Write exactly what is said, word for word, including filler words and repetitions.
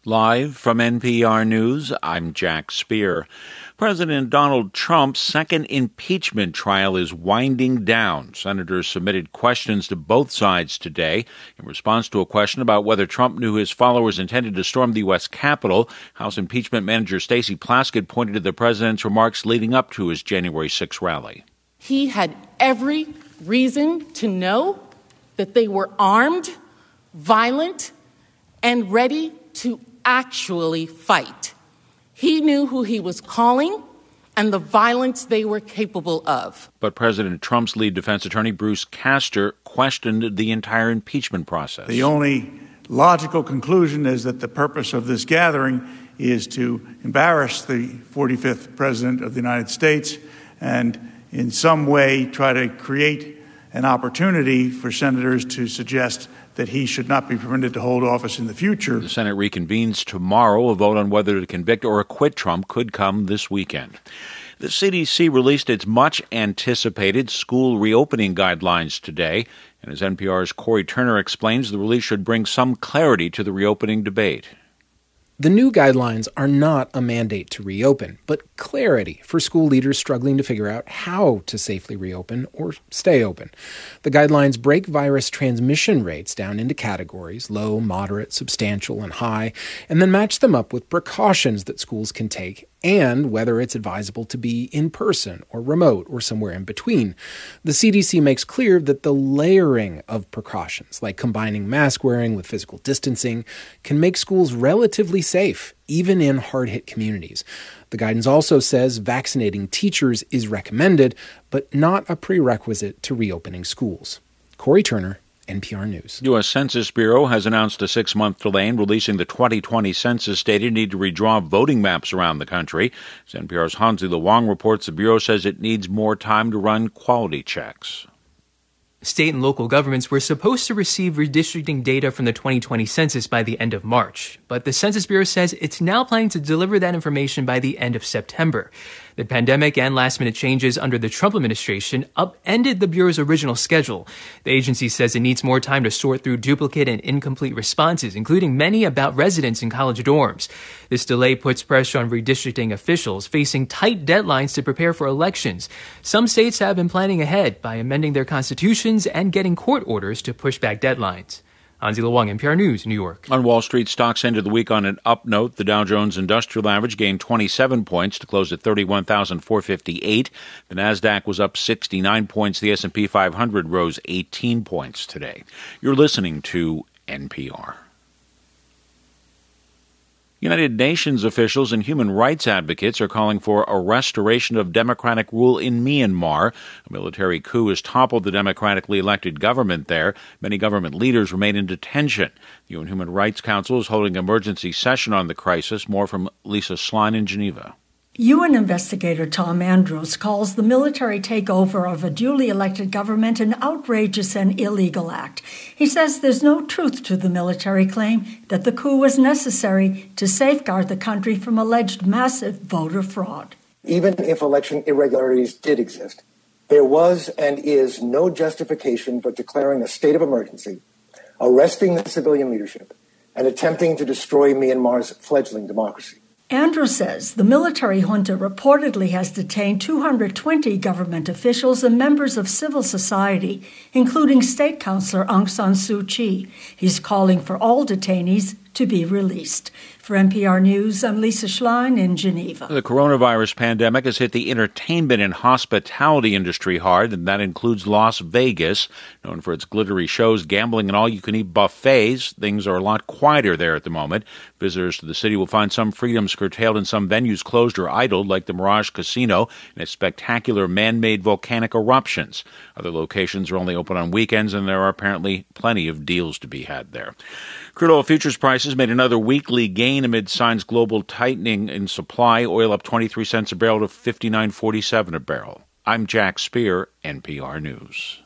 Live from N P R News, I'm Jack Speer. President Donald Trump's second impeachment trial is winding down. Senators submitted questions to both sides today. In response to a question about whether Trump knew his followers intended to storm the U S Capitol, House Impeachment Manager Stacey Plaskett pointed to the president's remarks leading up to his January sixth rally. He had every reason to know that they were armed, violent, and ready to actually fight. He knew who he was calling and the violence they were capable of. But President Trump's lead defense attorney, Bruce Castor, questioned the entire impeachment process. The only logical conclusion is that the purpose of this gathering is to embarrass the forty-fifth President of the United States and in some way try to create an opportunity for senators to suggest that he should not be permitted to hold office in the future. The Senate reconvenes tomorrow. A vote on whether to convict or acquit Trump could come this weekend. The C D C released its much-anticipated school reopening guidelines today. And as N P R's Corey Turner explains, the release should bring some clarity to the reopening debate. The new guidelines are not a mandate to reopen, but clarity for school leaders struggling to figure out how to safely reopen or stay open. The guidelines break virus transmission rates down into categories, low, moderate, substantial, and high, and then match them up with precautions that schools can take and whether it's advisable to be in person or remote or somewhere in between. The C D C makes clear that the layering of precautions, like combining mask wearing with physical distancing, can make schools relatively safe, even in hard-hit communities. The guidance also says vaccinating teachers is recommended, but not a prerequisite to reopening schools. Corey Turner, N P R News. U S Census Bureau has announced a six-month delay in releasing the twenty twenty census data need to redraw voting maps around the country. As N P R's Hansi Luang reports, the Bureau says it needs more time to run quality checks. State and local governments were supposed to receive redistricting data from the twenty twenty census by the end of March, but the Census Bureau says it's now planning to deliver that information by the end of September. The pandemic and last-minute changes under the Trump administration upended the Bureau's original schedule. The agency says it needs more time to sort through duplicate and incomplete responses, including many about residents in college dorms. This delay puts pressure on redistricting officials, facing tight deadlines to prepare for elections. Some states have been planning ahead by amending their constitutions and getting court orders to push back deadlines. Hansi Luang, N P R News, New York. On Wall Street, stocks ended the week on an up note. The Dow Jones Industrial Average gained twenty-seven points to close at thirty-one thousand four hundred fifty-eight. The Nasdaq was up sixty-nine points. The S and P five hundred rose eighteen points today. You're listening to N P R. United Nations officials and human rights advocates are calling for a restoration of democratic rule in Myanmar. A military coup has toppled the democratically elected government there. Many government leaders remain in detention. The U N Human Rights Council is holding an emergency session on the crisis. More from Lisa Schlein in Geneva. U N investigator Tom Andrews calls the military takeover of a duly elected government an outrageous and illegal act. He says there's no truth to the military claim that the coup was necessary to safeguard the country from alleged massive voter fraud. Even if election irregularities did exist, there was and is no justification for declaring a state of emergency, arresting the civilian leadership, and attempting to destroy Myanmar's fledgling democracy. Andrews says the military junta reportedly has detained two hundred twenty government officials and members of civil society, including State Councilor Aung San Suu Kyi. He's calling for all detainees to be released. For N P R News, I'm Lisa Schlein in Geneva. The coronavirus pandemic has hit the entertainment and hospitality industry hard, and that includes Las Vegas. Known for its glittery shows, gambling, and all-you-can-eat buffets, things are a lot quieter there at the moment. Visitors to the city will find some freedoms curtailed and some venues closed or idled, like the Mirage Casino and its spectacular man-made volcanic eruptions. Other locations are only open on weekends, and there are apparently plenty of deals to be had there. Crude oil futures prices made another weekly gain amid signs global tightening in supply. Oil up twenty-three cents a barrel to fifty-nine forty-seven a barrel. I'm Jack Speer, N P R News.